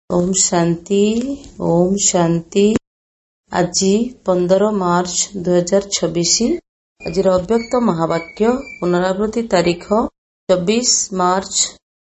ओम शांति। ओम शांति। आज 15 मार्च 2026। आज अव्यक्त महावाक्य पुनरावृत्ति तारीख 24 मार्च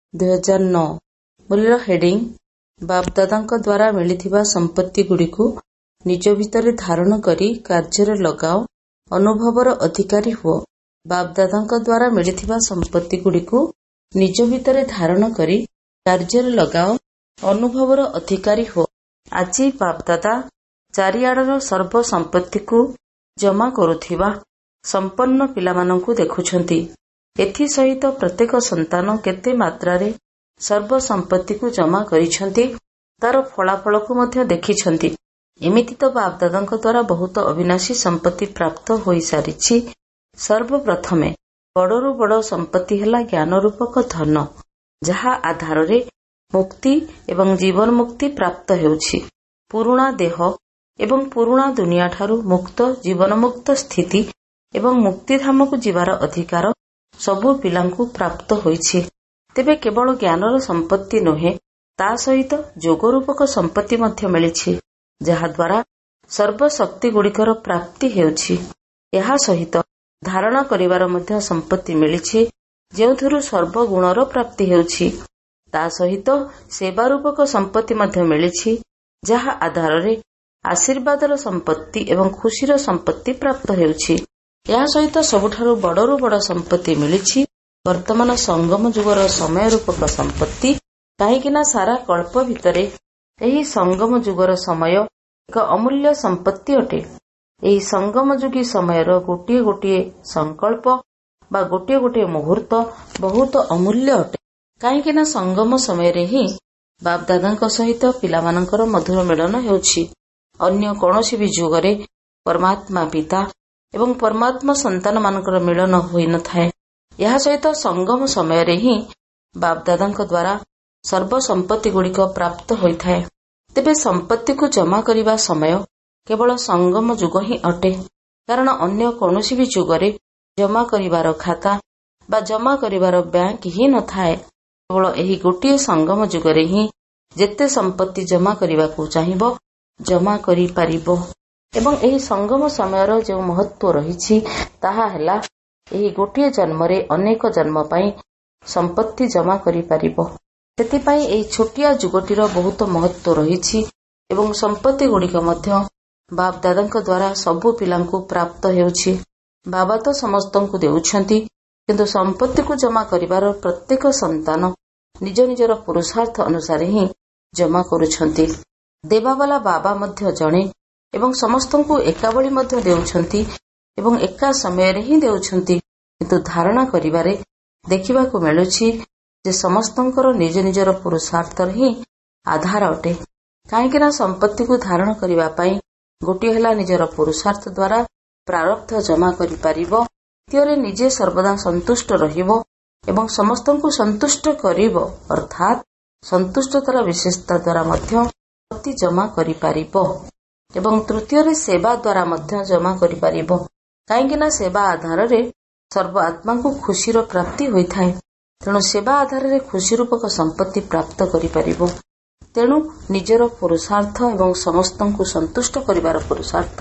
2009। मूल्य हेडिंग बापदादा द्वारा मिलिथिबा संपत्ति गुड़िकु निज भितर धारण करी कार्य लगाओ, अनुभवर अधिकारी हुओ। बापदादा द्वारा मिलिथिबा संपत्ति गुड़िकु निज भितर धारण करी कार्य लगाओ, अनुभवर अधिकारी हो। आज बापदादा चारिआडर सर्व संपत्ति को जमा करुथिबा संपन्न पिलामानंकु देखुछंती। एथि सहित प्रत्येक संतान केते मात्रारे सर्व संपत्ति को जमा करिछंती तार फलाफल को मध्य देखिछंती। एमिति तो बापदादांक द्वारा बहुत अविनाशी संपत्ति प्राप्त होई सारिछि। सर्वप्रथमे बड़रू बड़ संपत्ति हेला ज्ञान रूपक धन, जहा आधार रे मुक्ति एवं जीवन मुक्ति प्राप्त हेउछि। पुरुणा देह एवं पुरुणा दुनिया ठारू मुक्त जीवन मुक्त स्थिति एवं मुक्तिधाम को जीवार अधिकार सबु पिलांकु प्राप्त होइछि। तेबे केवल ज्ञानर संपत्ति नोहे, ता सहित जोग रूपक संपत्ति मध्य मिलिछि, जहा द्वारा सर्वशक्ति गुड़िकर प्राप्ति हेउछि। एहा सहित धारणा करिवार मध्य संपत्ति मिलिछि, जेउथुरु सर्वगुणर प्राप्ति हेउछि। ता सहित सेवा रूपक संपत्ति मध्य मिलिछि, जहा आधार रे आशीर्वादर संपत्ति एवं खुशीर संपत्ति प्राप्त हेउछि। या सहित सबुठारु बड़रू बड़ संपत्ति मिलिछि वर्तमान संगम जुगर समय रूपक संपत्ति। काहेकिना सारा कल्प भितरे एही संगम जुगर समय एक अमूल्य संपत्ति अटे। एही संगम जुगी समयर गोटिए गोटिए संकल्प बा गोटिए गोटिए मुहूर्त बहुत अमूल्य अटे। काहेकिना संगम समय रे ही बापदादा सहित पिलामानंकर मधुर मिलन हेउछि। अन्य कौनसी भी जुगरे परमात्मा पिता एवं परमात्मा संतान मानकर मिलन होई न थाए। यह सहित संगम समय रे ही बापदादा द्वारा सर्व संपत्ति गुड़िक प्राप्त होई थाए। तेबे संपत्ति को जमा करिबा समय केवल संगम जुग ही अटे, कारण अन्य कौनसी भी जुगरे जमा करिबार खाता बा जमा करिबार बैंक ही न थाए। केवल एही गोटिए संगम जुगरे ही जेते संपत्ति जमा करिबाकू चाहिबो जमा करि पारिबो। एवं एही संगम समयर जो महत्व रहिछि ताहा हेला एही गोटिए जन्मरे अनेक जन्म पाई संपत्ति जमा करि पारिबो। सेतिपाई एही छोटिया जुगटीर बहुत महत्व रहिछि एवं संपत्ति गुड़िक मध्य बापदादांक द्वारा सबु पिलांकु प्राप्त हेउछि। बाबा तो समस्तंकु देउछंती, किंतु संपत्ति को जमा करिबार प्रत्येक संतान निज निजर पुरुषार्थ अनुसार ही जमा करुछंती। देवावाला बाबा मध्य जणे एवं समस्तंकु एकाबली मध्य देउछंती एवं एका समय रे ही देउछंती, किंतु धारणा करिबारे देखिबाकू मिलुछि जे समस्तंकर निज निजर पुरुषार्थ ही आधार अटे। काहेकिना संपत्ति को धारण करिबा पई गोटिए हेला निजर पुरुषार्थ द्वारा प्रारब्ध जमा करि पारिबो, द्वितीय निजे सर्वदा संतुष्ट रहिबो एवं समस्तंकु संतुष्ट करिबो, अर्थात संतुष्टतार विशेषता द्वारा मध्य संपत्ति जमा करि पारिबो। एवं तृतीय सेवा द्वारा मध्य जमा करि पारिबो, काहेकिना सेवा आधार रे सर्व आत्मा को खुशीर प्राप्ति होई थाए। तेणु सेवा आधार रे खुशी रूपक संपत्ति प्राप्त करि पारिबो। तेणु निजर पुरुषार्थ एवं समस्तंकु संतुष्ट करिबार पुरुषार्थ,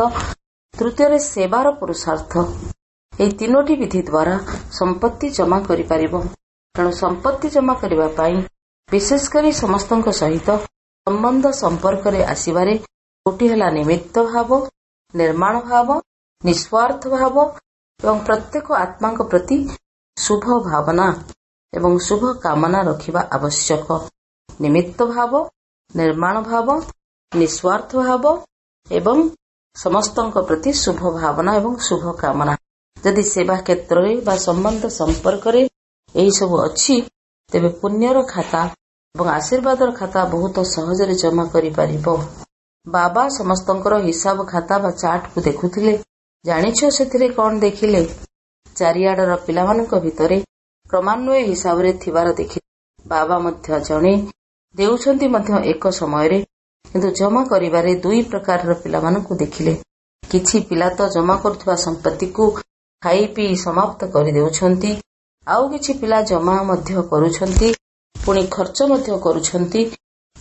तृतीय सेवार पुरुषार्थ, एही तीनोटी विधि द्वारा संपत्ति जमा करि पारिबो। तेणु संपत्ति जमा करिबा पई विशेष करी समस्तंक सहित संबंध संपर्क रे आसीबारे गोटी हेला निमित्त भाव, निर्माण भाव, निस्वार्थ भाव एवं प्रत्येक आत्मांक प्रति शुभ भावना एवं शुभ कामना रखिबा आवश्यक। निमित्त भाव, निर्माण भाव, निस्वार्थ भाव एवं समस्तंक प्रति शुभ भावना एवं शुभ कामना। यदि सेवा क्षेत्र रे बा संबंध संपर्क रे एही सब अछि, तेबे पुण्यर खाता एवं आशीर्वादर खाता बहुत सहज रे जमा करि पारिबो। बाबा समस्तंकर हिसाब खाता बा चार्ट को देखुथिले। जानिछ सेथिरे कोन देखिले? चारिआडर पिलामानक भितरे क्रमान्वय हिसाब रे थिबार देखि बाबा मध्य जणे देउछंती मध्य एक समय रे, किंतु जमा करिबारे दुई प्रकार पिलामानकु देखिले। किछि पिला तो जमा करथुवा संपत्ति को खाई पी समाप्त करि देउछंती, आउ किछि पिला जमा मध्य करूछंती, पुणी खर्च मध्य करूछंती,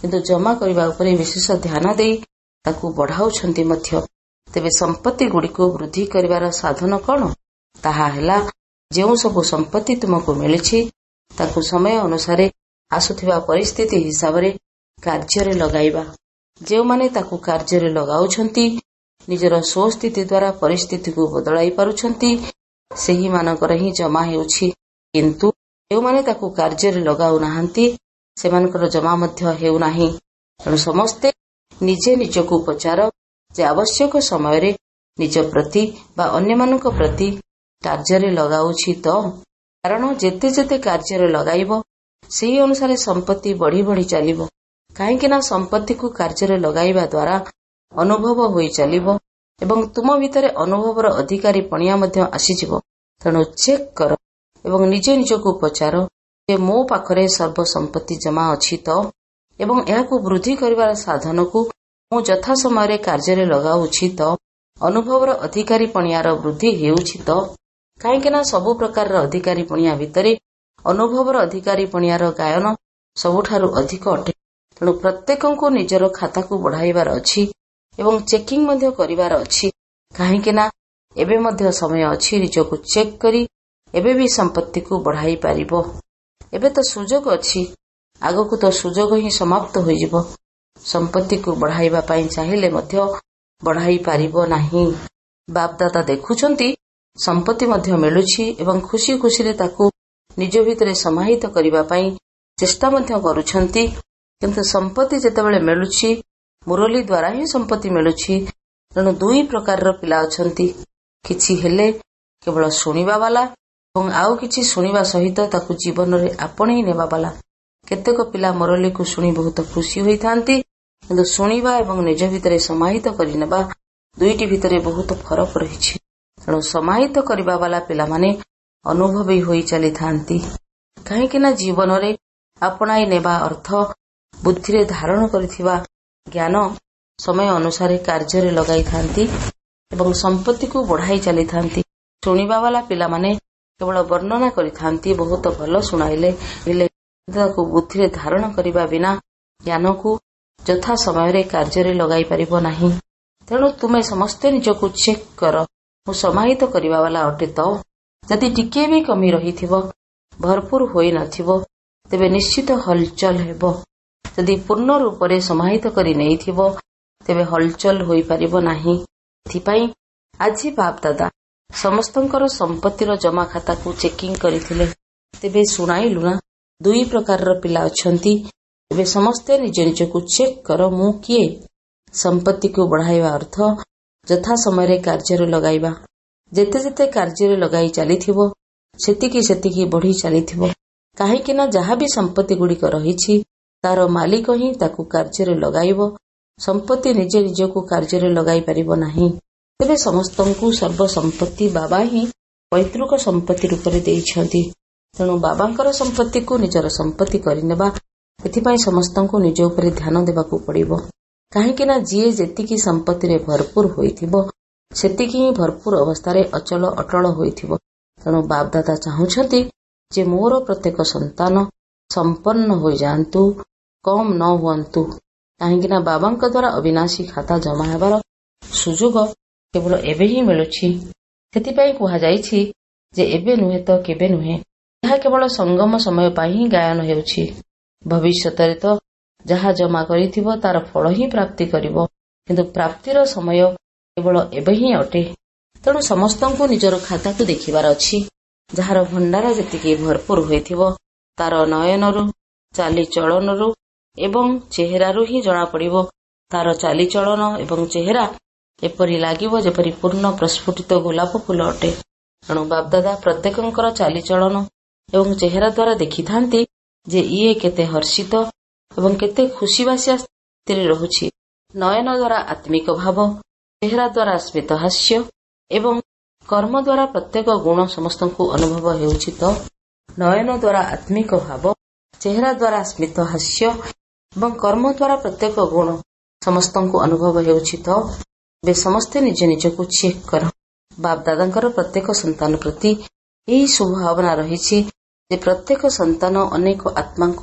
କିନ୍ତୁ ଜମା କରିବା ଉପରେ ବିଶେଷ ଧ୍ୟାନ ଦେଇ ତାକୁ ବଢାଉଛନ୍ତି ମଧ୍ୟ। ତେବେ ସମ୍ପତ୍ତି ଗୁଡ଼ିକୁ ବୃଦ୍ଧି କରିବାର ସାଧନ କ'ଣ? ତାହା ହେଲା ଯେଉଁ ସବୁ ସମ୍ପତ୍ତି ତୁମକୁ ମିଳିଛି ତାକୁ ସମୟ ଅନୁସାରେ ଆସୁଥିବା ପରିସ୍ଥିତି ହିସାବରେ କାର୍ଯ୍ୟରେ ଲଗାଇବା। ଯେଉଁମାନେ ତାକୁ କାର୍ଯ୍ୟରେ ଲଗାଉଛନ୍ତି ନିଜର ସ୍ୱସ୍ଥିତି ଦ୍ୱାରା ପରିସ୍ଥିତିକୁ ବଦଳାଇ ପାରୁଛନ୍ତି ସେହିମାନଙ୍କର ହିଁ ଜମା ହେଉଛି। କିନ୍ତୁ ଯେଉଁମାନେ ତାକୁ କାର୍ଯ୍ୟରେ ଲଗାଉନାହାନ୍ତି ସେମାନଙ୍କର ଜମା ମଧ୍ୟ ହେଉନାହିଁ। ତେଣୁ ସମସ୍ତେ ନିଜେ ନିଜକୁ ପଚାର ଯେ ଆବଶ୍ୟକ ସମୟରେ ନିଜ ପ୍ରତି ବା ଅନ୍ୟମାନଙ୍କ ପ୍ରତି କାର୍ଯ୍ୟରେ ଲଗାଉଛି ତ? କାରଣ ଯେତେ ଯେତେ କାର୍ଯ୍ୟରେ ଲଗାଇବ ସେହି ଅନୁସାରେ ସମ୍ପତ୍ତି ବଢ଼ି ବଢ଼ି ଚାଲିବ। କାହିଁକି ନା ସମ୍ପତ୍ତିକୁ କାର୍ଯ୍ୟରେ ଲଗାଇବା ଦ୍ୱାରା ଅନୁଭବ ହୋଇ ଚାଲିବ ଏବଂ ତୁମ ଭିତରେ ଅନୁଭବର ଅଧିକାରୀ ପଣିଆ ମଧ୍ୟ ଆସିଯିବ। ତେଣୁ ଚେକ୍ କର ଏବଂ ନିଜେ ନିଜକୁ ପଚାର ଯେ ମୋ ପାଖରେ ସର୍ବ ସମ୍ପତ୍ତି ଜମା ଅଛି ତ? ଏବଂ ଏହାକୁ ବୃଦ୍ଧି କରିବାର ସାଧନକୁ ମୁଁ ଯଥା ସମୟରେ କାର୍ଯ୍ୟରେ ଲଗାଉଛି ତ? ଅନୁଭବର ଅଧିକାରୀ ପଣିଆର ବୃଦ୍ଧି ହେଉଛି ତ? କାହିଁକି ନା ସବୁ ପ୍ରକାରର ଅଧିକାରୀ ପଣିଆ ଭିତରେ ଅନୁଭବର ଅଧିକାରୀ ପଣିଆର ଗାୟନ ସବୁଠାରୁ ଅଧିକ ଅଟେ। ତେଣୁ ପ୍ରତ୍ୟେକଙ୍କୁ ନିଜର ଖାତାକୁ ବଢ଼ାଇବାର ଅଛି ଏବଂ ଚେକିଂ ମଧ୍ୟ କରିବାର ଅଛି। କାହିଁକି ନା ଏବେ ମଧ୍ୟ ସମୟ ଅଛି ନିଜକୁ ଚେକ୍ କରି ଏବେ ବି ସମ୍ପତ୍ତିକୁ ବଢ଼ାଇ ପାରିବ। ଏବେ ତ ସୁଯୋଗ ଅଛି, ଆଗକୁ ତ ସୁଯୋଗ ହିଁ ସମାପ୍ତ ହୋଇଯିବ। ସମ୍ପତ୍ତିକୁ ବଢ଼ାଇବା ପାଇଁ ଚାହିଁଲେ ମଧ୍ୟ ବଢ଼ାଇ ପାରିବ ନାହିଁ। ବାପଦାଦା ଦେଖୁଛନ୍ତି ସମ୍ପତ୍ତି ମଧ୍ୟ ମିଳୁଛି ଏବଂ ଖୁସି ଖୁସିରେ ତାକୁ ନିଜ ଭିତରେ ସମାହିତ କରିବା ପାଇଁ ଚେଷ୍ଟା ମଧ୍ୟ କରୁଛନ୍ତି। କିନ୍ତୁ ସମ୍ପତ୍ତି ଯେତେବେଳେ ମିଳୁଛି ମୁରଲୀ ଦ୍ୱାରା ହିଁ ସମ୍ପତ୍ତି ମିଳୁଛି। ତେଣୁ ଦୁଇ ପ୍ରକାରର ପିଲା ଅଛନ୍ତି, କିଛି ହେଲେ କେବଳ ଶୁଣିବା ବାଲା ଏବଂ ଆଉ କିଛି ଶୁଣିବା ସହିତ ତାକୁ ଜୀବନରେ ଆପଣେଇ ନେବା ବାଲା। କେତେକ ପିଲା ମୁରଲୀକୁ ଶୁଣି ବହୁତ ଖୁସି ହୋଇଥାନ୍ତି, କିନ୍ତୁ ଶୁଣିବା ଏବଂ ନିଜ ଭିତରେ ସମାହିତ କରିନେବା ଦୁଇଟି ଭିତରେ ବହୁତ ଫରକ ରହିଛି। ତେଣୁ ସମାହିତ କରିବା ବାଲା ପିଲାମାନେ ଅନୁଭବୀ ହୋଇ ଚାଲିଥାନ୍ତି। କାହିଁକି ନା ଜୀବନରେ ଆପଣାଇ ନେବା ଅର୍ଥ ବୁଦ୍ଧିରେ ଧାରଣ କରିଥିବା ଜ୍ଞାନ ସମୟ ଅନୁସାରେ କାର୍ଯ୍ୟରେ ଲଗାଇଥାନ୍ତି ଏବଂ ସମ୍ପତ୍ତିକୁ ବଢ଼ାଇ ଚାଲିଥାନ୍ତି। ଶୁଣିବା ବାଲା ପିଲାମାନେ କେବଳ ବର୍ଣ୍ଣନା କରିଥାନ୍ତି, ବହୁତ ଭଲ ଶୁଣାଇଲେ ହେଲେ ତାକୁ ବୁଦ୍ଧିରେ ଧାରଣ କରିବା ବିନା ଜ୍ଞାନକୁ ଯଥା ସମୟରେ କାର୍ଯ୍ୟରେ ଲଗାଇ ପାରିବ ନାହିଁ। ତେଣୁ ତୁମେ ସମସ୍ତେ ନିଜକୁ ଚେକ୍ କର, ମୁଁ ସମାହିତ କରିବା ବାଲା ଅଟେ ତ? ଯଦି ଟିକିଏ ବି କମି ରହିଥିବ, ଭରପୁର ହୋଇନଥିବ, ତେବେ ନିଶ୍ଚିତ ହଲଚଲ ହେବ। ଯଦି ପୂର୍ଣ୍ଣ ରୂପରେ ସମାହିତ କରି ନେଇଥିବ ତେବେ ହଲଚଲ ହୋଇପାରିବ ନାହିଁ। ଏଥିପାଇଁ ଆଜି ବାପଦାଦା ସମସ୍ତଙ୍କର ସମ୍ପତ୍ତିର ଜମା ଖାତାକୁ ଚେକିଂ କରିଥିଲେ। ତେବେ ଶୁଣାଇଲୁ ନା, ଦୁଇ ପ୍ରକାରର ପିଲା ଅଛନ୍ତି। ଏବେ ସମସ୍ତେ ନିଜ ନିଜକୁ ଚେକ୍ କର, ମୁଁ କିଏ? ସମ୍ପତ୍ତିକୁ ବଢ଼ାଇବା ଅର୍ଥ ଯଥା ସମୟରେ କାର୍ଯ୍ୟରେ ଲଗାଇବା। ଯେତେ ଯେତେ କାର୍ଯ୍ୟରେ ଲଗାଇ ଚାଲିଥିବ ସେତିକି ସେତିକି ବଢ଼ି ଚାଲିଥିବ। କାହିଁକି ନା ଯାହା ବି ସମ୍ପତ୍ତି ଗୁଡ଼ିକ ରହିଛି ତାର ମାଲିକ ହିଁ ତାକୁ କାର୍ଯ୍ୟରେ ଲଗାଇବ। ସମ୍ପତ୍ତି ନିଜେ ନିଜକୁ କାର୍ଯ୍ୟରେ ଲଗାଇ ପାରିବ ନାହିଁ। ତେବେ ସମସ୍ତଙ୍କୁ ସର୍ବ ସମ୍ପତ୍ତି ବାବା ହିଁ ପୈତୃକ ସମ୍ପତ୍ତି ରୂପରେ ଦେଇଛନ୍ତି। ତେଣୁ ବାବାଙ୍କର ସମ୍ପତ୍ତିକୁ ନିଜର ସମ୍ପତ୍ତି କରିନେବା, ଏଥିପାଇଁ ସମସ୍ତଙ୍କୁ ନିଜ ଉପରେ ଧ୍ୟାନ ଦେବାକୁ ପଡ଼ିବ। କାହିଁକି ନା ଯିଏ ଯେତିକି ସମ୍ପତ୍ତିରେ ଭରପୁର ହୋଇଥିବ ସେତିକି ହିଁ ଭରପୁର ଅବସ୍ଥାରେ ଅଚଳ ଅଟଳ ହୋଇଥିବ। ତେଣୁ ବାପଦାଦା ଚାହୁଁଛନ୍ତି ଯେ ମୋର ପ୍ରତ୍ୟେକ ସନ୍ତାନ ସମ୍ପନ୍ନ ହୋଇଯାଆନ୍ତୁ, କମ୍ ନ ହୁଅନ୍ତୁ। କାହିଁକି ନା ବାବାଙ୍କ ଦ୍ୱାରା ଅବିନାଶୀ ଖାତା ଜମା ହେବାର ସୁଯୋଗ କେବଳ ଏବେ ହିଁ ମିଳୁଛି। ସେଥିପାଇଁ କୁହାଯାଇଛି ଯେ ଏବେ ନୁହେଁ ତ କେବେ ନୁହେଁ। ଏହା କେବଳ ସଙ୍ଗମ ସମୟ ପାଇଁ ହିଁ ଗାୟନ ହେଉଛି। ଭବିଷ୍ୟତରେ ତ ଯାହା ଜମା କରିଥିବ ତାର ଫଳ ହିଁ ପ୍ରାପ୍ତି କରିବ, କିନ୍ତୁ ପ୍ରାପ୍ତିର ସମୟ କେବଳ ଏବେ ହିଁ ଅଟେ। ତେଣୁ ସମସ୍ତଙ୍କୁ ନିଜର ଖାତାକୁ ଦେଖିବାର ଅଛି। ଯାହାର ଭଣ୍ଡାର ଯେତିକି ଭରପୁର ହୋଇଥିବ ତାର ନୟନରୁ, ଚାଲିଚଳନରୁ ଏବଂ ଚେହେରାରୁ ହିଁ ଜଣାପଡ଼ିବ ତାର ଚାଲିଚଳନ ଏବଂ ଚେହେରା ଏପରି ଲାଗିବ ଯେପରି ପୂର୍ଣ୍ଣ ପ୍ରସ୍ଫୁଟିତ ଗୋଲାପ ଫୁଲ ଅଟେ। ତେଣୁ ବାପଦାଦା ପ୍ରତ୍ୟେକଙ୍କର ଚାଲିଚଳନ ଏବଂ ଚେହେରା ଦ୍ୱାରା ଦେଖିଥାନ୍ତି ଯେ ଇଏ କେତେ ହର୍ଷିତ ଏବଂ କେତେ ଖୁସିବାସିଆ ସ୍ଥିତିରେ ରହୁଛି। ନୟନ ଦ୍ୱାରା ଆତ୍ମିକ ଭାବ, ଚେହେରା ଦ୍ୱାରା ସ୍ମିତ ହାସ୍ୟ ଏବଂ କର୍ମ ଦ୍ୱାରା ପ୍ରତ୍ୟେକ ଗୁଣ ସମସ୍ତଙ୍କୁ ଅନୁଭବ ହେଉଛି ତ? ନୟନ ଦ୍ୱାରା ଆତ୍ମିକ ଭାବ, ଚେହେରା ଦ୍ୱାରା ସ୍ମିତ ହାସ୍ୟ ଏବଂ କର୍ମ ଦ୍ୱାରା ପ୍ରତ୍ୟେକ ଗୁଣ ସମସ୍ତଙ୍କୁ ଅନୁଭବ ହେଉଛି ତ? ଏବେ ସମସ୍ତେ ନିଜ ନିଜକୁ ଚେକ୍ କର। ବାପଦାଦାଙ୍କର ପ୍ରତ୍ୟେକ ସନ୍ତାନ ପ୍ରତି ଏହି ଶୁଭ ଭାବନା ରହିଛି ଯେ ପ୍ରତ୍ୟେକ ସନ୍ତାନ ଅନେକ ଆତ୍ମାଙ୍କୁ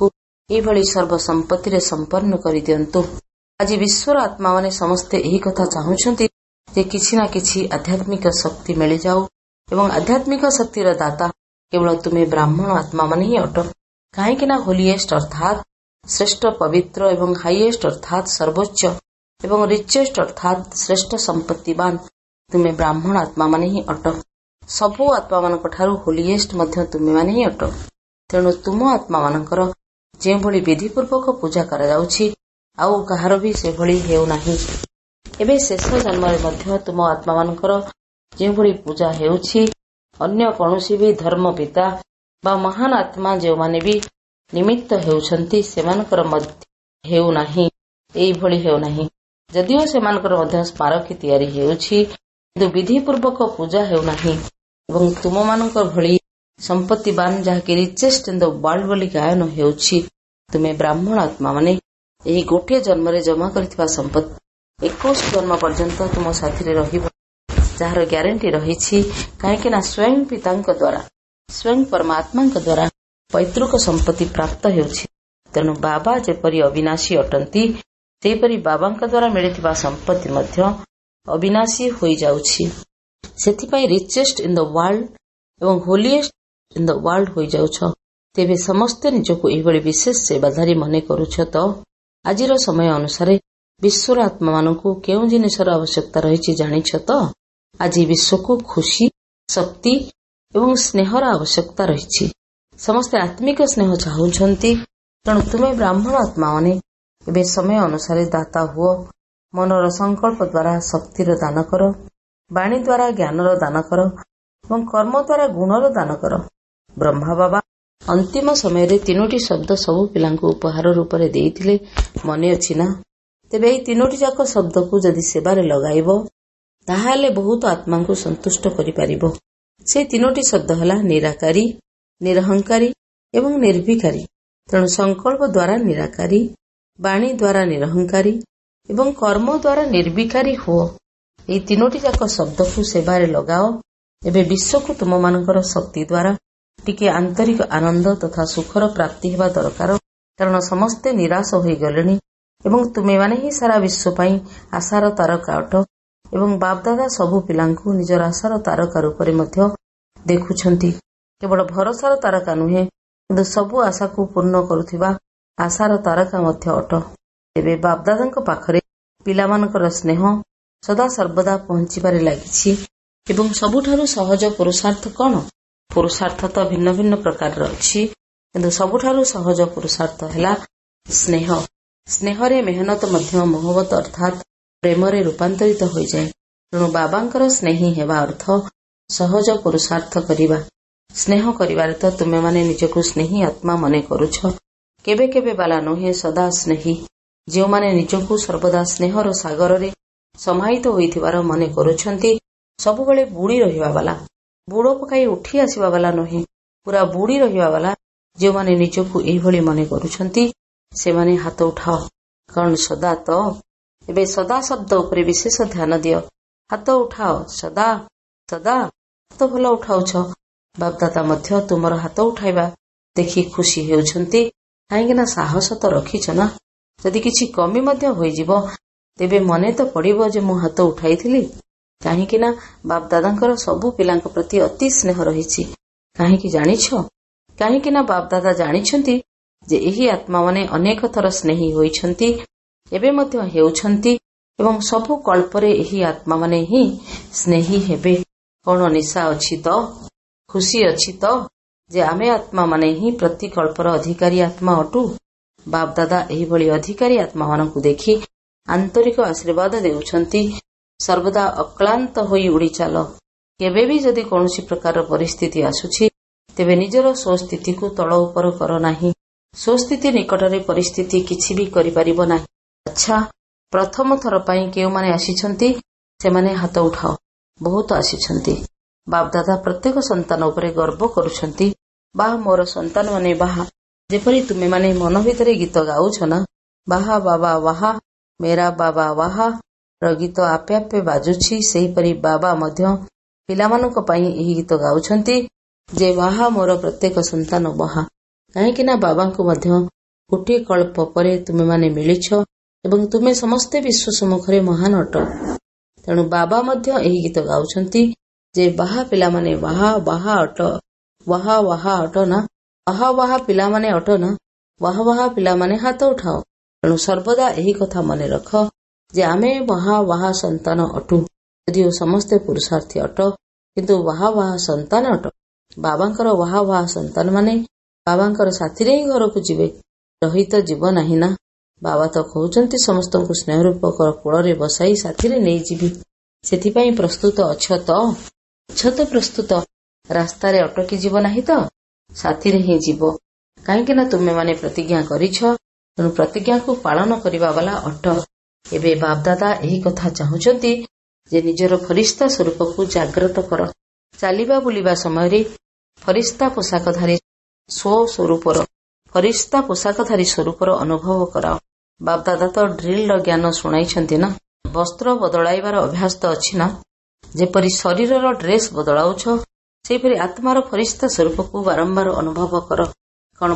ଏହିଭଳି ସର୍ବସମ୍ପତ୍ତିରେ ସମ୍ପନ୍ନ କରିଦିଅନ୍ତୁ। ଆଜି ବିଶ୍ୱର ଆତ୍ମାମାନେ ସମସ୍ତେ ଏହି କଥା ଚାହୁଁଛନ୍ତି ଯେ କିଛି ନା କିଛି ଆଧ୍ୟାତ୍ମିକ ଶକ୍ତି ମିଳିଯାଉ ଏବଂ ଆଧ୍ୟାତ୍ମିକ ଶକ୍ତିର ଦାତା କେବଳ ତୁମେ ବ୍ରାହ୍ମଣ ଆତ୍ମାମାନେ ହିଁ ଅଟ। କାହିଁକି ନା ହୋଲିଏଷ୍ଟ ଅର୍ଥାତ୍ ଶ୍ରେଷ୍ଠ ପବିତ୍ର ଏବଂ ହାଇଏଷ୍ଟ ଅର୍ଥାତ୍ ସର୍ବୋଚ୍ଚ ଏବଂ ରିଚେଷ୍ଟ ଅର୍ଥାତ୍ ଶ୍ରେଷ୍ଠ ସମ୍ପତ୍ତିବାନ ତୁମେ ବ୍ରାହ୍ମଣ ଆତ୍ମାମାନେ ହିଁ ଅଟ। ସବୁ ଆତ୍ମାମାନଙ୍କ ଠାରୁ ହୋଲିଏଷ୍ଟ ମଧ୍ୟ ତୁମେମାନେ ହିଁ ଅଟ। ତେଣୁ ତୁମ ଆତ୍ମାମାନଙ୍କର ଯେଉଁଭଳି ବିଧିପୂର୍ବକ ପୂଜା କରାଯାଉଛି ଆଉ କାହାର ବି ସେଭଳି ହେଉନାହିଁ। ଏବେ ଶେଷ ଜନ୍ମରେ ମଧ୍ୟ ତୁମ ଆତ୍ମାମାନଙ୍କର ଯେଉଁଭଳି ପୂଜା ହେଉଛି ଅନ୍ୟ କୌଣସି ବି ଧର୍ମ ପିତା ବା ମହାନ ଆତ୍ମା ଯେଉଁମାନେ ବି ନିମିତ୍ତ ହେଉଛନ୍ତି ସେମାନଙ୍କର ମଧ୍ୟ ହେଉନାହିଁ, ଏଇଭଳି ହେଉନାହିଁ। ଯଦିଓ ସେମାନଙ୍କର ମଧ୍ୟ ସ୍ମାରକୀ ତିଆରି ହେଉଛି କିନ୍ତୁ ବିଧିପୂର୍ବକ ପୂଜା ହେଉନାହିଁ। ଏବଂ ତୁମମାନଙ୍କ ଭଳି ସମ୍ପତ୍ତିବାନ ଯାହାକି ରିଚେଷ୍ଟ ଇନ୍ ଦ ୱାର୍ଲ୍ଡ ବୋଲି ଗାୟନ ହେଉଛି ତୁମେ ବ୍ରାହ୍ମଣ ଆତ୍ମାମାନେ ଏହି ଗୋଟିଏ ଜନ୍ମରେ ଜମା କରିଥିବା ସମ୍ପତ୍ତି 21 ଜନ୍ମ ପର୍ଯ୍ୟନ୍ତ ତୁମ ସାଥିରେ ରହିବ, ଯାହାର ଗ୍ୟାରେଣ୍ଟି ରହିଛି। କାହିଁକି ନା ସ୍ୱୟଂ ପିତାଙ୍କ ଦ୍ୱାରା ସ୍ୱୟଂ ପରମାତ୍ମାଙ୍କ ଦ୍ୱାରା ପୈତୃକ ସମ୍ପତ୍ତି ପ୍ରାପ୍ତ ହେଉଛି। ତେଣୁ ବାବା ଯେପରି ଅବିନାଶୀ ଅଟନ୍ତି ସେହିପରି ବାବାଙ୍କ ଦ୍ୱାରା ମିଳିଥିବା ସମ୍ପତ୍ତି ମଧ୍ୟ ଅବିନାଶୀ ହୋଇଯାଉଛି। ସେଥିପାଇଁ ରିଚେଷ୍ଟ ଇନ୍ ଦ ୱାର୍ଲ୍ଡ ଏବଂ ହୋଲିଏଷ୍ଟ ଇନ୍ ଦ ୱାର୍ଲ୍ଡ ହୋଇଯାଉଛ। ତେବେ ସମସ୍ତେ ନିଜକୁ ଏହିଭଳି ବିଶେଷ ସେବାଧାରୀ ମନେ କରୁଛ ତ? ଆଜିର ସମୟ ଅନୁସାରେ ବିଶ୍ୱର ଆତ୍ମାମାନଙ୍କୁ କେଉଁ ଜିନିଷର ଆବଶ୍ୟକତା ରହିଛି ଜାଣିଛ ତ? ଆଜି ବିଶ୍ୱକୁ ଖୁସି, ଶକ୍ତି ଏବଂ ସ୍ନେହର ଆବଶ୍ୟକତା ରହିଛି। ସମସ୍ତେ ଆତ୍ମିକ ସ୍ନେହ ଚାହୁଁଛନ୍ତି। ତେଣୁ ତୁମେ ବ୍ରାହ୍ମଣ ଆତ୍ମାମାନେ ଏବେ ସମୟ ଅନୁସାରେ ଦାତା ହୁଅ। ମନର ସଂକଳ୍ପ ଦ୍ୱାରା ଶକ୍ତିର ଦାନ କର, ବାଣୀ ଦ୍ୱାରା ଜ୍ଞାନର ଦାନ କର ଏବଂ କର୍ମ ଦ୍ୱାରା ଗୁଣର ଦାନ କର। ବ୍ରହ୍ମା ବାବା ଅନ୍ତିମ ସମୟରେ 3ଟି ଶବ୍ଦ ସବୁ ପିଲାଙ୍କୁ ଉପହାର ରୂପରେ ଦେଇଥିଲେ, ମନେ ଅଛି ନା? ତେବେ ଏହି 3ଟି ଯାକ ଶବ୍ଦକୁ ଯଦି ସେବାରେ ଲଗାଇବ ତାହେଲେ ବହୁତ ଆତ୍ମାଙ୍କୁ ସନ୍ତୁଷ୍ଟ କରିପାରିବ। ସେହି 3ଟି ଶବ୍ଦ ହେଲା ନିରାକାରୀ, ନିରହଙ୍କାରୀ ଏବଂ ନିର୍ବିକାରୀ। ତେଣୁ ସଂକଳ୍ପ ଦ୍ୱାରା ନିରାକାରୀ, ବାଣୀ ଦ୍ୱାରା ନିରହଙ୍କାରୀ ଏବଂ କର୍ମ ଦ୍ୱାରା ନିର୍ବିକାରୀ ହୁଅ। ଏହି 3ଟି ଯାକ ଶବ୍ଦକୁ ସେବାରେ ଲଗାଅ। ଏବେ ବିଶ୍ୱକୁ ତୁମମାନଙ୍କର ଶକ୍ତି ଦ୍ୱାରା ଟିକେ ଆନ୍ତରିକ ଆନନ୍ଦ ତଥା ସୁଖର ପ୍ରାପ୍ତି ହେବା ଦରକାର। କାରଣ ସମସ୍ତେ ନିରାଶ ହୋଇଗଲେଣି ଏବଂ ତୁମେମାନେ ହିଁ ସାରା ବିଶ୍ୱ ପାଇଁ ଆଶାର ତାରକା ଅଟ। ଏବଂ ବାପଦାଦା ସବୁ ପିଲାଙ୍କୁ ନିଜର ଆଶାର ତାରକା ରୂପରେ ମଧ୍ୟ ଦେଖୁଛନ୍ତି। କେବଳ ଭରସାର ତାରକା ନୁହେଁ କିନ୍ତୁ ସବୁ ଆଶାକୁ ପୂର୍ଣ୍ଣ କରୁଥିବା ଆଶାର ତାରକା ମଧ୍ୟ ଅଟ। ତେବେ ବାପଦାଦାଙ୍କ ପାଖରେ ପିଲାମାନଙ୍କର ସ୍ନେହ ସଦାସର୍ବଦା ପହଞ୍ଚିବାରେ ଲାଗିଛି। ଏବଂ ସବୁଠାରୁ ସହଜ ପୁରୁଷାର୍ଥ କ'ଣ? ପୁରୁଷାର୍ଥ ତ ଭିନ୍ନ ଭିନ୍ନ ପ୍ରକାରର ଅଛି କିନ୍ତୁ ସବୁଠାରୁ ସହଜ ପୁରୁଷାର୍ଥ ହେଲା ସ୍ନେହ। ସ୍ନେହରେ ମେହନତ ମଧ୍ୟ ମୋହବତ ଅର୍ଥାତ୍ ପ୍ରେମରେ ରୂପାନ୍ତରିତ ହୋଇଯାଏ। ତେଣୁ ବାବାଙ୍କର ସ୍ନେହୀ ହେବା ଅର୍ଥ ସହଜ ପୁରୁଷାର୍ଥ କରିବା। ସ୍ନେହ କରିବାରେ ତ ତୁମେମାନେ ନିଜକୁ ସ୍ନେହୀ ଆତ୍ମା ମନେ କରୁଛ, କେବେ କେବେ ବାଲା ନୁହେଁ, ସଦା ସ୍ନେହୀ। ଯେଉଁମାନେ ନିଜକୁ ସର୍ବଦା ସ୍ନେହର ସାଗରରେ ସମାହିତ ହୋଇଥିବାର ମନେ କରୁଛନ୍ତି, ସବୁବେଳେ ବୁଡ଼ି ରହିବା ବାଲା, ବୁଡ଼ ପକାଇ ଉଠି ଆସିବା ବାଲା ନୁହେଁ, ପୁରା ବୁଡ଼ି ରହିବା ବାଲା ଯେଉଁମାନେ ନିଜକୁ ଏହିଭଳି ମନେ କରୁଛନ୍ତି ସେମାନେ ହାତ ଉଠାଅ। କ'ଣ ସଦା ତ? ଏବେ ସଦା ଶବ୍ଦ ଉପରେ ବିଶେଷ ଧ୍ୟାନ ଦିଅ। ହାତ ଉଠାଅ। ସଦା ସଦା ହାତ ଭଲ ଉଠାଉଛ। ବାପଦାଦା ମଧ୍ୟ ତୁମର ହାତ ଉଠାଇବା ଦେଖି ଖୁସି ହେଉଛନ୍ତି। କାହିଁକି ନା ସାହସ ତ ରଖିଛ ନା। ଯଦି କିଛି କମି ମଧ୍ୟ ହୋଇଯିବ ତେବେ ମନେ ତ ପଡ଼ିବ ଯେ ମୁଁ ହାତ ଉଠାଇଥିଲି। କାହିଁକି ନା ବାପଦାଦାଙ୍କର ସବୁ ପିଲାଙ୍କ ପ୍ରତି ଅତି ସ୍ନେହ ରହିଛି। କାହିଁକି ଜାଣିଛ? କାହିଁକି ନା ବାପଦାଦା ଜାଣିଛନ୍ତି ଯେ ଏହି ଆତ୍ମାମାନେ ଅନେକ ଥର ସ୍ନେହୀ ହୋଇଛନ୍ତି, ଏବେ ମଧ୍ୟ ହେଉଛନ୍ତି ଏବଂ ସବୁ କଳ୍ପରେ ଏହି ଆତ୍ମାମାନେ ହିଁ ସ୍ନେହୀ ହେବେ। କ'ଣ ନିଶା ଅଛି ତ? ଖୁସି ଅଛି ତ ଯେ ଆମେ ଆତ୍ମାମାନେ ହିଁ ପ୍ରତି କଳ୍ପର ଅଧିକାରୀ ଆତ୍ମା ଅଟୁ? ବାପଦାଦା ଏହିଭଳି ଅଧିକାରୀ ଆତ୍ମାମାନଙ୍କୁ ଦେଖି ଆନ୍ତରିକ ଆଶୀର୍ବାଦ ଦେଉଛନ୍ତି। ସର୍ବଦା ଅକ୍ଳାନ୍ତ ହୋଇ ଉଡ଼ି ଚାଲ। କେବେ ବି ଯଦି କୌଣସି ପ୍ରକାରର ପରିସ୍ଥିତି ଆସୁଛି ତେବେ ନିଜର ସ୍ୱସ୍ଥିତିକୁ ତଳ ଉପର କର ନାହିଁ। ସ୍ୱସ୍ଥିତି ନିକଟରେ ପରିସ୍ଥିତି କିଛି ବି କରିପାରିବ ନାହିଁ। ଆଚ୍ଛା, ପ୍ରଥମ ଥର ପାଇଁ କେଉଁମାନେ ଆସିଛନ୍ତି ସେମାନେ ହାତ ଉଠାଅ। ବହୁତ ଆସିଛନ୍ତି। ବାପଦାଦା ପ୍ରତ୍ୟେକ ସନ୍ତାନ ଉପରେ ଗର୍ବ କରୁଛନ୍ତି। ବାହା ମୋର ସନ୍ତାନମାନେ ବାହା। ଯେପରି ତୁମେମାନେ ମନ ଭିତରେ ଗୀତ ଗାଉଛ ନା, ବାହା ବାବା ବାହା, ମେରା ବାବା ବାହା ର ଗୀତ ଆପେ ଆପେ ବାଜୁଛି, ସେହିପରି ବାବା ମଧ୍ୟ ପିଲାମାନଙ୍କ ପାଇଁ ଏହି ଗୀତ ଗାଉଛନ୍ତି ଯେ ବାହା ମୋର ପ୍ରତ୍ୟେକ ସନ୍ତାନ ବାହା। କାହିଁକି ନା ବାବାଙ୍କୁ ମଧ୍ୟ ଗୋଟିଏ କଳ୍ପ ପରେ ତୁମେମାନେ ମିଳିଛ ଏବଂ ତୁମେ ସମସ୍ତେ ବିଶ୍ୱ ସମ୍ମୁଖରେ ମହାନ ଅଟ। ତେଣୁ ବାବା ମଧ୍ୟ ଏହି ଗୀତ ଗାଉଛନ୍ତି ଯେ ବାହା ପିଲାମାନେ ବାହା ବାହା ଅଟ, ବାହା ବାହା ଅଟ ନା, ବାହା ବାହା ପିଲାମାନେ ଅଟ ନା, ବାହା ବାହା ପିଲାମାନେ ହାତ ଉଠାଅ। ତେଣୁ ସର୍ବଦା ଏହି କଥା ମନେ ରଖ ଯେ ଆମେ ବାହା ବାହା ସନ୍ତାନ ଅଟୁ। ଯଦିଓ ସମସ୍ତେ ପୁରୁଷାର୍ଥୀ ଅଟ, କିନ୍ତୁ ବାହା ବାହା ସନ୍ତାନ ଅଟ। ବାବାଙ୍କର ବାହା ବାହା ସନ୍ତାନ ମାନେ ବାବାଙ୍କର ସାଥିରେ ହିଁ ଘରକୁ ଯିବେ, ରହି ତ ଯିବ ନାହିଁ ନା। ବାବା ତ କହୁଛନ୍ତି ସମସ୍ତଙ୍କୁ ସ୍ନେହରୂପକ କୋଳରେ ବସାଇ ସାଥିରେ ନେଇଯିବି। ସେଥିପାଇଁ ପ୍ରସ୍ତୁତ ଅଛ ତ? ଅଛ ତ ପ୍ରସ୍ତୁତ? ରାସ୍ତାରେ ଅଟକି ଯିବ ନାହିଁ ତ? ସାଥିରେ ହିଁ ଯିବ। କାହିଁକି ନା ତୁମେମାନେ ପ୍ରତିଜ୍ଞା କରିଛ, ତେଣୁ ପ୍ରତିଜ୍ଞାକୁ ପାଳନ କରିବା ବାଲା ଅଟ। ଏବେ ବାପଦାଦା ଏହି କଥା ଚାହୁଁଛନ୍ତି ଯେ ନିଜର ଫରିସ୍ତା ସ୍ୱରୂପକୁ ଜାଗ୍ରତ କର। ଚାଲିବା ବୁଲିବା ସମୟରେ ଫରିସ୍ତା ପୋଷାକଧାରୀ ସ୍ୱରୂପର ଅନୁଭବ କରାଅ। ବାପଦାଦା ତ ଡ୍ରିଲର ଜ୍ଞାନ ଶୁଣାଇଛନ୍ତି ନା। ବସ୍ତ୍ର ବଦଳାଇବାର ଅଭ୍ୟାସ ତ ଅଛି ନା। ଯେପରି ଶରୀରର ଡ୍ରେସ୍ ବଦଳାଉଛ, ସେହିପରି ଆତ୍ମାର ଫରିସ୍ତା ସ୍ୱରୂପକୁ ବାରମ୍ବାର ଅନୁଭବ କର। କଣ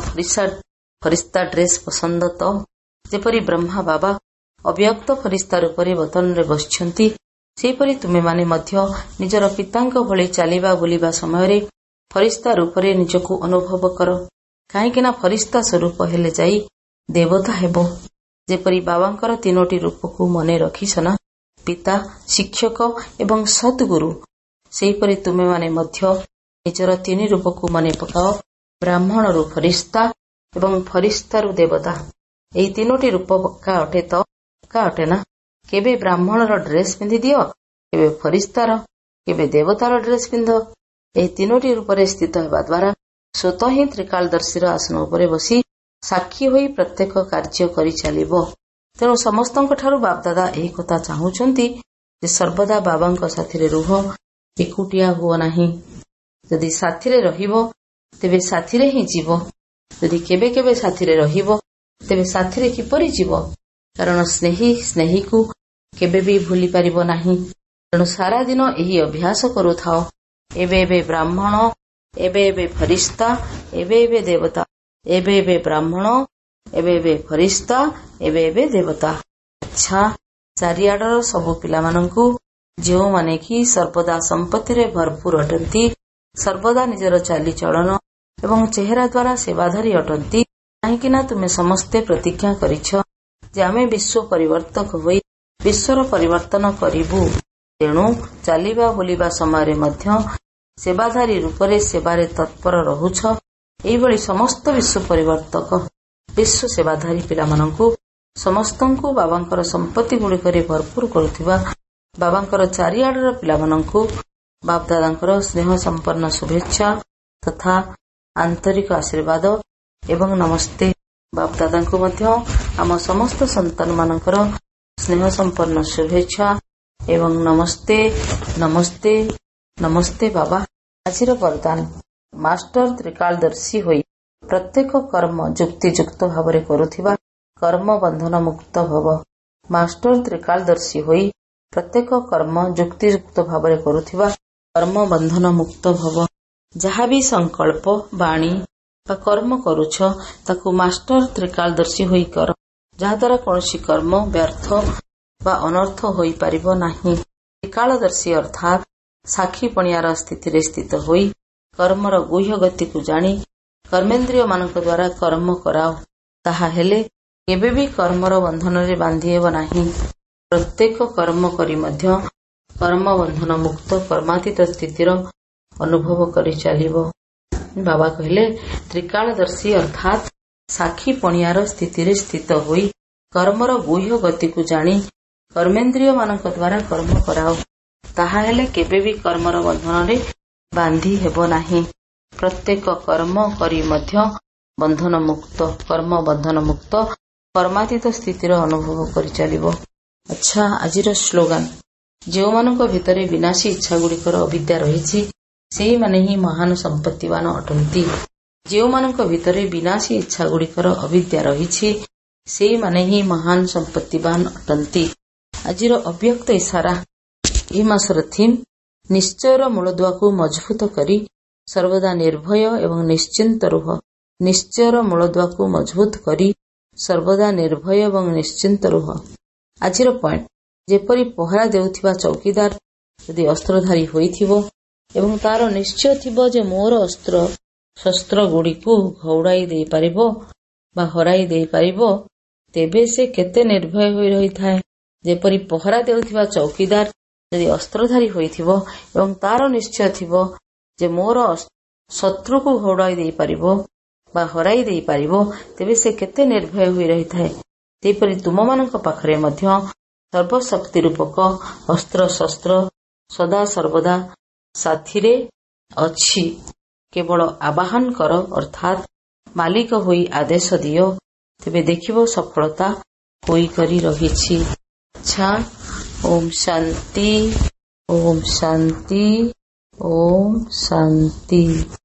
ଫରିସ୍ତା ଡ୍ରେସ୍ ପସନ୍ଦ ତ? ଯେପରି ବ୍ରହ୍ମା ବାବା ଅବ୍ୟକ୍ତ ଫରିସ୍ତା ରୂପରେ ବତନରେ ବସିଛନ୍ତି, ସେହିପରି ତୁମେମାନେ ମଧ୍ୟ ନିଜର ପିତାଙ୍କ ଭଳି ଚାଲିବା ବୁଲିବା ସମୟରେ ଫରିସ୍ତା ରୂପରେ ନିଜକୁ ଅନୁଭବ କର। କାହିଁକି ନା ଫରିସ୍ତା ସ୍ୱରୂପ ହେଲେ ଯାଇ ଦେବତା ହେବ। ଯେପରି ବାବାଙ୍କର 3ଟି ରୂପକୁ ମନେ ରଖିଛ ନା, ପିତା, ଶିକ୍ଷକ ଏବଂ ସଦ୍ଗୁରୁ, ସେହିପରି ତୁମେମାନେ ମଧ୍ୟ ନିଜର 3 ରୂପକୁ ମନେ ପକାଅ। ବ୍ରାହ୍ମଣରୁ ଫରିସ୍ତା ଏବଂ ଫରିସ୍ତାରୁ ଦେବତା। ଏହି 3ଟି ରୂପ ପକ୍କା ଅଟେ ତ? ପକ୍କା ଅଟେ ନା? କେବେ ବ୍ରାହ୍ମଣର ଡ୍ରେସ୍ ପିନ୍ଧିଦିଅ, କେବେ ଫରିସ୍ତାର, କେବେ ଦେବତାର ଡ୍ରେସ୍ ପିନ୍ଧ। ଏହି 3ଟି ରୂପରେ ସ୍ଥିତ ହେବା ଦ୍ୱାରା ସ୍ୱତଃ ହିଁ ତ୍ରିକାଳଦର୍ଶୀର ଆସନ ଉପରେ ବସି ସାକ୍ଷୀ ହୋଇ ପ୍ରତ୍ୟେକ କାର୍ଯ୍ୟ କରିଚାଲିବ। ତେଣୁ ସମସ୍ତଙ୍କଠାରୁ ବାପଦାଦା ଏହି କଥା ଚାହୁଁଛନ୍ତି ଯେ ସର୍ବଦା ବାବାଙ୍କ ସାଥିରେ ରୁହ, ଏକୁଟିଆ ହୁଅ ନାହିଁ। ଯଦି ସାଥିରେ ରହିବ, ତେବେ ସାଥିରେ ହିଁ ଯିବ। ଯଦି କେବେ କେବେ ସାଥିରେ ରହିବ, ତେବେ ସାଥିରେ କିପରି ଯିବ? କାରଣ ସ୍ନେହୀ ସ୍ନେହୀକୁ କେବେ ବି ଭୁଲି ପାରିବ ନାହିଁ। ତେଣୁ ସାରା ଦିନ ଏହି ଅଭ୍ୟାସ କରୁଥାଅ। ଏବେ ଏବେ ବ୍ରାହ୍ମଣ, ଏବେ ଏବେ ଫରିସ୍ତା, ଏବେ ଏବେ ଦେବତା, ଏବେ ଏବେ ବ୍ରାହ୍ମଣ, ଏବେ ଏବେ ଫରିସ୍ତା, ଏବେ ଏବେ ଦେବତା। ଆଚ୍ଛା, ଚାରିଆଡର ସବୁ ପିଲାମାନଙ୍କୁ, ଯେଉଁମାନେ କି ସର୍ବଦା ସମ୍ପତ୍ତିରେ ଭରପୁର ଅଟନ୍ତି, ସର୍ବଦା ନିଜର ଚାଲିଚଳନ ଏବଂ ଚେହେରା ଦ୍ୱାରା ସେବାଧାରୀ ଅଟନ୍ତି, କାହିଁକି ନା ତୁମେ ସମସ୍ତେ ପ୍ରତିଜ୍ଞା କରିଛ ଯେ ଆମେ ବିଶ୍ୱ ପରିବର୍ତ୍ତକ ହୋଇ ବିଶ୍ୱର ପରିବର୍ତ୍ତନ କରିବୁ। ତେଣୁ ଚାଲିବା ବୁଲିବା ସମୟରେ ମଧ୍ୟ ସେବାଧାରୀ ରୂପରେ ସେବାରେ ତତ୍ପର ରହୁଛ। ଏହିଭଳି ସମସ୍ତ ବିଶ୍ୱ ପରିବର୍ତ୍ତକ, ବିଶ୍ୱ ସେବାଧାରୀ ପିଲାମାନଙ୍କୁ, ସମସ୍ତଙ୍କୁ ବାବାଙ୍କର ସମ୍ପତ୍ତି ଗୁଡ଼ିକରେ ଭରପୁର କରୁଥିବା ବାବାଙ୍କର ଚାରିଆଡର ପିଲାମାନଙ୍କୁ ବାପଦାଦାଙ୍କର ସ୍ନେହ ସମ୍ପନ୍ନ ଶୁଭେଚ୍ଛା ତଥା ଆନ୍ତରିକ ଆଶୀର୍ବାଦ ଏବଂ ନମସ୍ତେ। ବାପଦାଦାଙ୍କୁ ମଧ୍ୟ ଆମ ସମସ୍ତ ସନ୍ତାନମାନଙ୍କର ସ୍ନେହ ସମ୍ପନ୍ନ ଶୁଭେଚ୍ଛା ଏବଂ ନମସ୍ତେ ନମସ୍ତେ ନମସ୍ତେ। ବାବା, ଆଜିର ବରଦାନ। ମାଷ୍ଟର ତ୍ରିକାଳଦର୍ଶୀ ହୋଇ ପ୍ରତ୍ୟେକ କର୍ମ ଯୁକ୍ତିଯୁକ୍ତ ଭାବରେ କରୁଥିବା କର୍ମ ବନ୍ଧନ ମୁକ୍ତ ଭବ। ମାଷ୍ଟର ତ୍ରିକାଳଦର୍ଶୀ ହୋଇ ପ୍ରତ୍ୟେକ କର୍ମ ଯୁକ୍ତିଯୁକ୍ତ ଭାବରେ କରୁଥିବା କର୍ମ ବନ୍ଧନ ମୁକ୍ତ ଭବ। ଯାହା ବି ସଂକଳ୍ପ, ବାଣୀ ବା କର୍ମ କରୁଛ, ତାକୁ ମାଷ୍ଟର ତ୍ରିକାଳଦର୍ଶୀ ହୋଇ କର, ଯାହାଦ୍ୱାରା କୌଣସି କର୍ମ ବ୍ୟର୍ଥ ବା ଅନର୍ଥ ହୋଇପାରିବ ନାହିଁ। ତ୍ରିକାଳଦର୍ଶୀ ଅର୍ଥାତ୍ ସାକ୍ଷୀ ପଣିଆର ସ୍ଥିତିରେ ସ୍ଥିତ ହୋଇ କର୍ମର ଗୁହ୍ୟ ଗତିକୁ ଜାଣି କର୍ମେନ୍ଦ୍ରିୟମାନଙ୍କ ଦ୍ୱାରା କର୍ମ କରାଅ। ତାହା ହେଲେ କେବେ ବି କର୍ମର ବନ୍ଧନରେ ବାନ୍ଧି ହେବ ନାହିଁ। ପ୍ରତ୍ୟେକ କର୍ମ କରି ମଧ୍ୟ କର୍ମ ବନ୍ଧନ ମୁକ୍ତ କର୍ମାତୀତ ସ୍ଥିତିର ଅନୁଭବ କରି ଚାଲିବ। ବାବା କହିଲେ, ତ୍ରିକାଳଦର୍ଶୀ ଅର୍ଥାତ୍ ସାକ୍ଷୀ ପଣିଆର ସ୍ଥିତିରେ ସ୍ଥିତ ହୋଇ କର୍ମର ଗୁହ୍ୟ ଗତିକୁ ଜାଣି କର୍ମେନ୍ଦ୍ରିୟମାନଙ୍କ ଦ୍ୱାରା କର୍ମ କରାଅ। ତାହା ହେଲେ କେବେ ବି କର୍ମର ବନ୍ଧନରେ ବାନ୍ଧି ହେବ ନାହିଁ। ପ୍ରତ୍ୟେକ କର୍ମ କରି ମଧ୍ୟ ବନ୍ଧନ ମୁକ୍ତ, କର୍ମ ବନ୍ଧନ ମୁକ୍ତ କର୍ମାତୀତ ସ୍ଥିତିର ଅନୁଭବ କରି ଚାଲିବ। ଆଚ୍ଛା, ଆଜିର ସ୍ଲୋଗାନ। ଯେଉଁମାନଙ୍କ ଭିତରେ ବିନାଶୀ ଇଚ୍ଛାଗୁଡ଼ିକର ଅବିଦ୍ୟା ରହିଛି, ସେହିମାନେ ହିଁ ମହାନ ସମ୍ପତ୍ତିବାନ ଅଟନ୍ତି। ଯେଉଁମାନଙ୍କ ଭିତରେ ବିନାଶୀ ଇଚ୍ଛାଗୁଡ଼ିକର ଅବିଦ୍ୟା ରହିଛି, ସେହିମାନେ ହିଁ ମହାନ ସମ୍ପତ୍ତିବାନ ଅଟନ୍ତି। ଆଜିର ଅବ୍ୟକ୍ତ ଇସାରା। ଏହି ମାସର ଥିମ୍, ନିଶ୍ଚୟର ମୂଳଦୁଆକୁ ମଜବୁତ କରି ସର୍ବଦା ନିର୍ଭୟ ଏବଂ ନିଶ୍ଚିନ୍ତ ରୁହ। ନିଶ୍ଚୟର ମୂଳଦୁଆକୁ ମଜବୁତ କରି ସର୍ବଦା ନିର୍ଭୟ ଏବଂ ନିଶ୍ଚିନ୍ତ ରୁହ। ଆଜିର ପଏଣ୍ଟ, ଯେପରି ପହରା ଦେଉଥିବା ଚୌକିଦାର ଯଦି ଅସ୍ତ୍ରଧାରୀ ହୋଇଥିବ ଏବଂ ତାର ନିଶ୍ଚୟ ଥିବ ଯେ ମୋର ଅସ୍ତ୍ର ଶସ୍ତ୍ରଗୁଡ଼ିକୁ ଘଉଡ଼ାଇ ଦେଇପାରିବ ବା ହରାଇ ଦେଇପାରିବ, ତେବେ ସେ କେତେ ନିର୍ଭୟ ହୋଇ ରହିଥାଏ। ଯେପରି ପହରା ଦେଉଥିବା ଚୌକିଦାର ଯଦି ଅସ୍ତ୍ରଧାରୀ ହୋଇଥିବ ଏବଂ ତାର ନିଶ୍ଚୟ ଥିବ ଯେ ମୋର ଶତ୍ରୁକୁ ଘଉଡ଼ାଇ ଦେଇପାରିବ ବା ହରାଇ ଦେଇପାରିବ, ତେବେ ସେ କେତେ ନିର୍ଭୟ ହୋଇ ରହିଥାଏ। ସେହିପରି ତୁମମାନଙ୍କ ପାଖରେ ମଧ୍ୟ ସର୍ବଶକ୍ତି ରୂପକ ଅସ୍ତ୍ରଶସ୍ତ୍ର ସଦା ସର୍ବଦା ସାଥିରେ ଅଛି। କେବଳ ଆବାହନ କର, ଅର୍ଥାତ୍ ମାଲିକ ହୋଇ ଆଦେଶ ଦିଅ, ତେବେ ଦେଖିବ ସଫଳତା ହୋଇକରି ରହିଛି। ଆଚ୍ଛା, ଓମ୍ ଶାନ୍ତି, ଓମ୍ ଶାନ୍ତି, ଓମ୍ ଶାନ୍ତି।